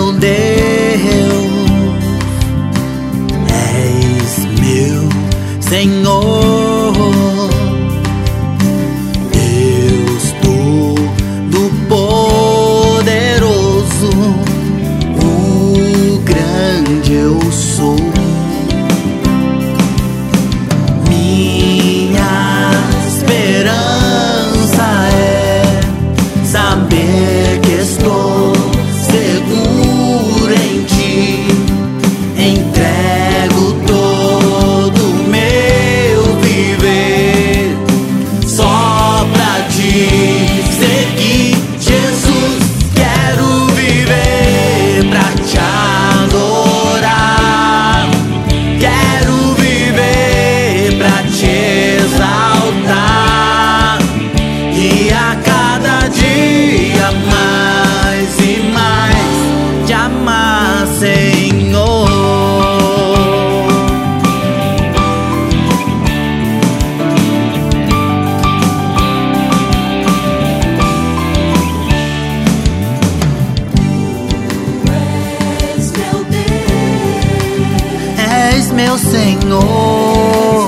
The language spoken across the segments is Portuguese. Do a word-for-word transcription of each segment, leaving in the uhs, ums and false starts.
Deus, és meu Senhor, Deus Todo-Poderoso, o grande eu sou. Minha esperança é saber que estou seguro em ti. Entrego todo o meu viver só pra te seguir, Jesus. Quero viver pra te adorar, quero viver pra te exaltar, e a cada dia mais e mais te amar, Senhor. És meu Senhor,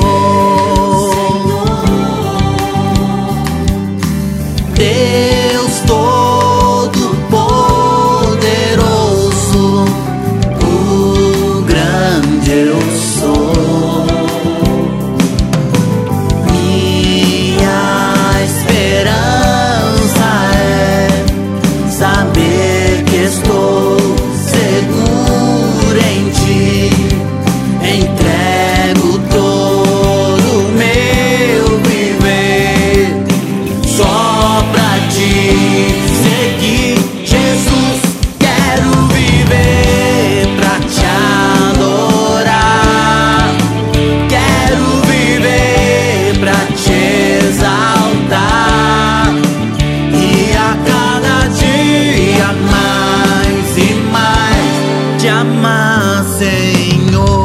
Deus Todo-Poderoso, o grande eu sou. Minha esperança é saber que estou seguro em ti. Entrego todo o meu viver só pra te seguir, Jesus. Quero viver pra te adorar, quero viver pra te exaltar, e a cada dia mais e mais te amar, Senhor.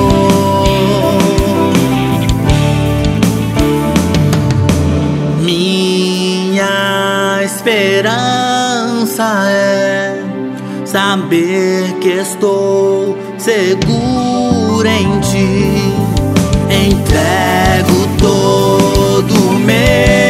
Minha esperança é saber que estou seguro em ti. Entrego todo o meu